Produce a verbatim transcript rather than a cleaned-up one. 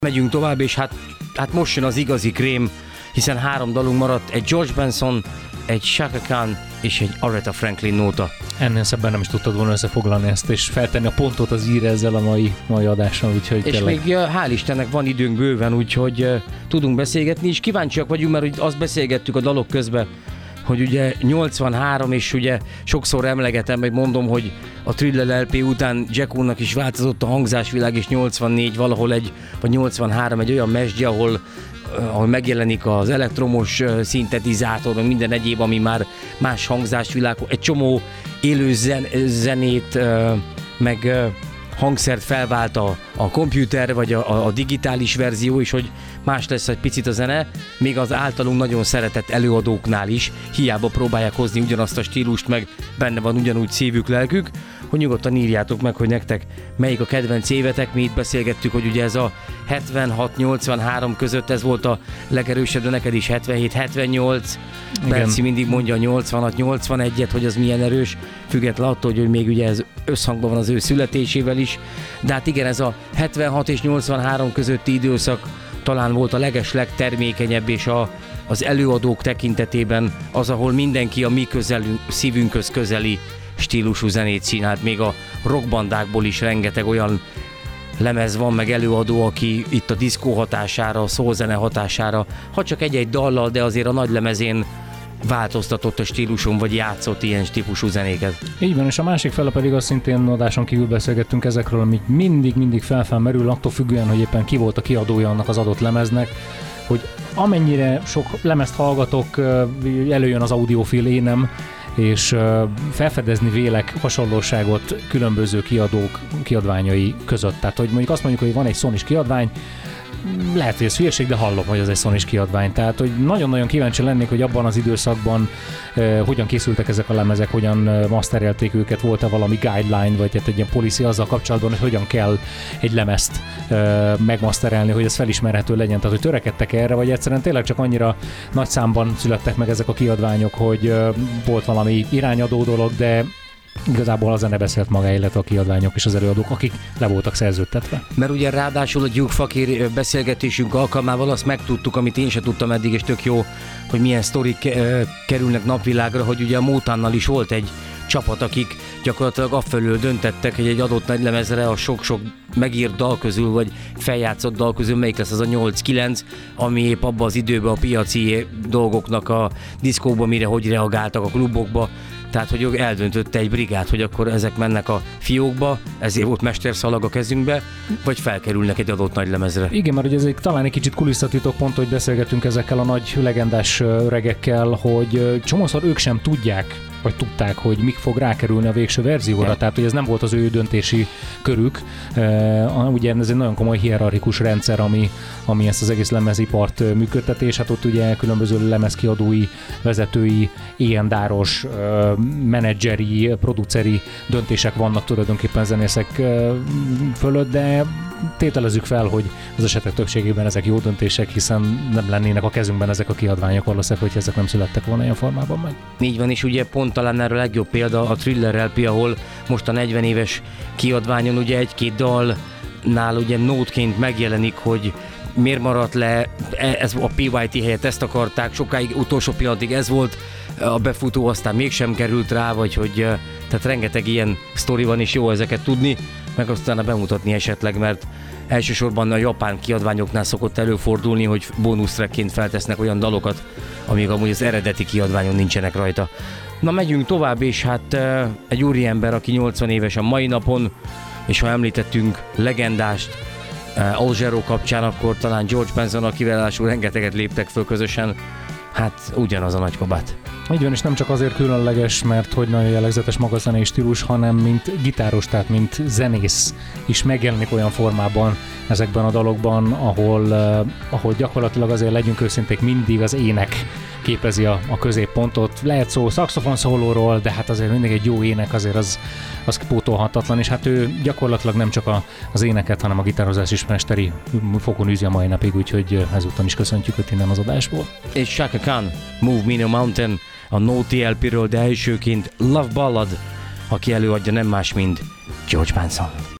Megyünk tovább, és hát, hát most jön az igazi krém, hiszen három dalunk maradt, egy George Benson, egy Chaka Khan és egy Aretha Franklin nóta. Ennél szebben nem is tudtad volna összefoglalni ezt, és feltenni a pontot az ír ezzel a mai, mai adáson, úgyhogy És tényleg... még hál' Istennek van időnk bőven, úgyhogy uh, tudunk beszélgetni, és kíváncsiak vagyunk, mert azt beszélgettük a dalok közben, hogy ugye nyolcvanhárom, és ugye sokszor emlegetem, meg mondom, hogy a Thriller el pé után Jacko-nak is változott a hangzásvilág, és nyolcvannégy valahol egy, vagy nyolcvanhárom egy olyan mesdje, ahol, ahol megjelenik az elektromos szintetizátor, meg minden egyéb, ami már más hangzásvilág, egy csomó élő zen, zenét, meg hangszert felvált a, a komputer, vagy a, a digitális verzió is, hogy más lesz egy picit a zene, még az általunk nagyon szeretett előadóknál is, hiába próbálják hozni ugyanazt a stílust, meg benne van ugyanúgy szívük, lelkük, hogy nyugodtan írjátok meg, hogy nektek melyik a kedvenc évetek. Mi itt beszélgettük, hogy ugye ez a hetvenhat nyolcvanhárom között ez volt a legerősebb, de neked is hetvenhét hetvennyolc, Berci mindig mondja a nyolcvanhat nyolcvanegyet, hogy az milyen erős, független attól, hogy még ugye ez összhangban van az ő születésével is, de hát igen, ez a hetvenhat és nyolcvanhárom közötti időszak talán volt a leges legtermékenyebb, és a, az előadók tekintetében az, ahol mindenki a mi közelünk, szívünkhöz közeli stílusú zenét csinált, még a rockbandákból is rengeteg olyan lemez van, meg előadó, aki itt a diszkó hatására, a soulzene hatására, ha csak egy-egy dallal, de azért a nagy lemezén változtatott a stíluson, vagy játszott ilyen típusú zenéket. Így van, és a másik fele pedig azt szintén adáson kívül beszélgettünk ezekről, ami mindig-mindig felfelmerül, attól függően, hogy éppen ki volt a kiadója annak az adott lemeznek, hogy amennyire sok lemezt hallgatok, előjön az audiofil énem, és felfedezni vélek hasonlóságot különböző kiadók kiadványai között. Tehát, hogy mondjuk azt mondjuk, hogy van egy Sonys kiadvány, lehet, hogy ez hülyeség, de hallom, hogy az egy Sonys kiadvány. Tehát, hogy nagyon-nagyon kíváncsi lennék, hogy abban az időszakban eh, hogyan készültek ezek a lemezek, hogyan eh, masterelték őket, volt-e valami guideline, vagy hát egy ilyen policy azzal kapcsolatban, hogy hogyan kell egy lemezt eh, megmasterelni, hogy ez felismerhető legyen. Tehát, hogy törekedtek erre, vagy egyszerűen tényleg csak annyira nagy számban születtek meg ezek a kiadványok, hogy eh, volt valami irányadó dolog, de igazából a zene beszélt maga, illetve a kiadványok és az előadók, akik le voltak szerződtetve. Mert ugye ráadásul a Duke Fakir beszélgetésünk alkalmával azt megtudtuk, amit én sem tudtam eddig, és tök jó, hogy milyen sztorik kerülnek napvilágra, hogy ugye a Motownnal is volt egy csapat, akik gyakorlatilag afölől döntettek, hogy egy adott nagy lemezre a sok-sok megírt dal közül, vagy feljátszott dal közül melyik lesz az a nyolc-kilenc, ami épp abban az időben a piaci dolgoknak a diszkóban mire hogy reagáltak a klubokba. Tehát, hogy eldöntötte egy brigád, hogy akkor ezek mennek a fiókba, ezért volt mesterszalag a kezünkbe, vagy felkerülnek egy adott nagy lemezre. Igen, mert ugye ez egy, talán egy kicsit kulisszatitok pont, hogy beszélgetünk ezekkel a nagy legendás öregekkel, hogy csomószor ők sem tudják, vagy tudták, hogy mik fog rákerülni a végső verzióra, ja. Tehát hogy ez nem volt az ő döntési körük. Uh, ugye ez egy nagyon komoly hierarchikus rendszer, ami, ami ezt az egész lemezipart működteti, és hát ott ugye különböző lemezkiadói, vezetői, éjendáros, uh, menedzseri, produceri döntések vannak tulajdonképpen zenészek uh, fölött, de tételezzük fel, hogy az esetek többségében ezek jó döntések, hiszen nem lennének a kezünkben ezek a kiadványok valószínűleg, hogy ezek nem születtek volna ilyen formában meg. Így van, és ugye pont talán erre a legjobb példa a Thriller el pé, ahol most a negyven éves kiadványon ugye egy-két dalnál ugye nótként megjelenik, hogy miért maradt le, ez a pé vé té helyett ezt akarták, sokáig, utolsó pillanatig ez volt a befutó, aztán mégsem került rá, vagy hogy tehát rengeteg ilyen sztori van, és jó ezeket tudni, meg aztán bemutatni esetleg, mert elsősorban a japán kiadványoknál szokott előfordulni, hogy bónusztrekként feltesznek olyan dalokat, amíg amúgy az eredeti kiadványon nincsenek rajta. Na, megyünk tovább, és hát egy úriember, aki nyolcvan éves a mai napon, és ha említettünk legendást Al Jarreau kapcsán, akkor talán George Benson, akivel ráadásul rengeteget léptek föl közösen, hát ugyanaz a nagy kabát. Így van, és nem csak azért különleges, mert hogy nagyon jellegzetes maga zenei stílus, hanem mint gitáros, tehát mint zenész is megjelenik olyan formában ezekben a dalokban, ahol, uh, ahol gyakorlatilag azért legyünk őszinték, mindig az ének képezi a, a középpontot. Lehet szó szaxofon szólóról, de hát azért mindig egy jó ének, azért az, az pótolhatatlan, és hát ő gyakorlatilag nem csak a, az éneket, hanem a gitározás is mesteri fokon űzi a mai napig, úgyhogy ezúttal is köszöntjük őt innen az adásból. És Chaka Khan, Move Me No Mountain, a Naughty el pé-ről, de elsőként Love Ballad, aki előadja nem más, mint George Benson.